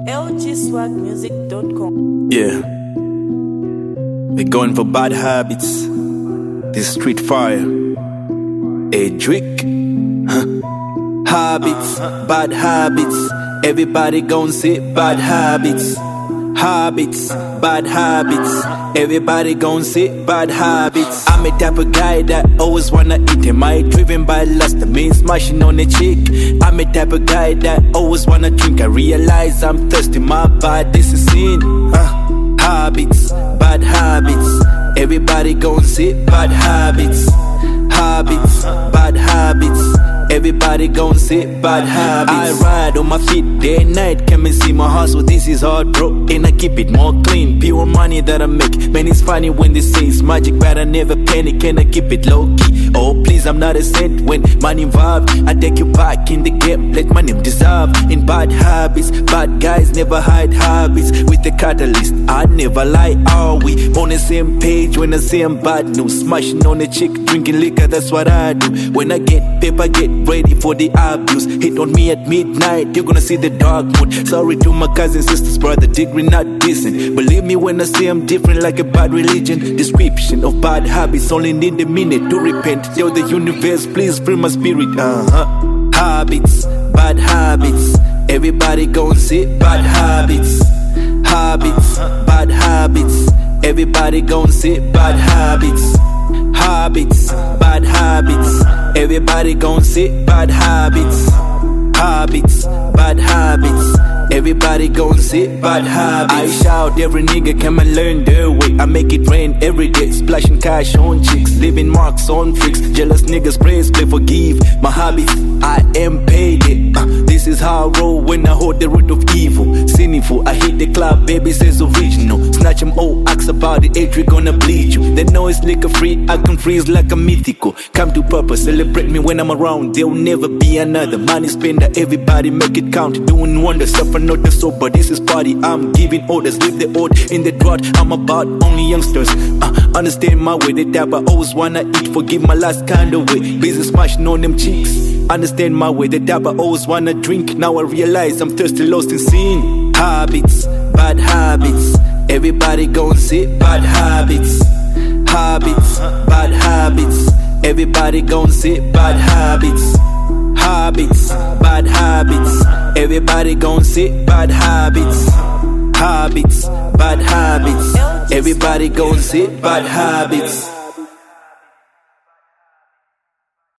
lgswagmusic.com. Yeah, we're going for bad habits. This street fire. A Drake. Habits, bad habits. Everybody gon' say bad habits. Habits, bad habits. Everybody gon' say bad habits. I'm a type of guy that always wanna eat. Am I driven by lust? I mean smashing on a chick. I'm a type of guy that always wanna drink. I realize I'm thirsty, my body's a sin. Habits, bad habits. Everybody gon' say bad habits. Habits, bad habits. Everybody gon' say bad habits. I ride on my feet day and night. Come and see my hustle, this is hard, bro. And I keep it more clean, pure money that I make. Man, it's funny when they say it's magic, but I never panic and I keep it low key. Oh please, I'm not a saint when money involved. I take you back in the game, let my name deserve. In bad habits, bad guys never hide habits. With the catalyst, I never lie. Are we on the same page when I say I'm bad news? Smashing on a chick, drinking liquor, that's what I do. When I get paper, get ready for the abuse. Hit on me at midnight, you're gonna see the dark mood. Sorry to my cousins, sisters, brother, degree not decent. Believe me when I say I'm different like a bad religion. Description of bad habits, only need a minute to repent. Tell the universe, please free my spirit. Habits, bad habits. Everybody gon' say bad habits. Habits, bad habits. Everybody gon' say bad habits. Habits, bad habits. Everybody gon' say bad habits. Habits, bad habits. Everybody gon' say bad habits. I shout, every nigga come and learn their way. I make it rain every day, splashing cash on chicks, leaving marks on freaks. Jealous niggas praise, play, forgive. My habits, I am paid it. This is how I roll when I hold the root of evil. Sinful, I hit the club, baby says original. Snatch them all, ask about the age, we gonna bleed you. They know it's liquor free, I can freeze like a mythical. Come to purpose, celebrate me when I'm around. There'll never be another money spender, everybody make it count. Doing wonders, suffer not the sober, this is party. I'm giving orders, leave the old in the drought. I'm about only youngsters, understand my way. The type I always wanna eat, forgive my last kind of way. Busy smashing on them cheeks, understand my way. The type I always wanna drink, now I realize I'm thirsty, lost in sin. Habits, bad habits. Everybody gon' say bad habits. Habits, bad habits. Everybody gon' say bad habits. Habits, bad habits. Everybody gon' say bad habits. Habits, bad habits. Everybody gon' say bad habits.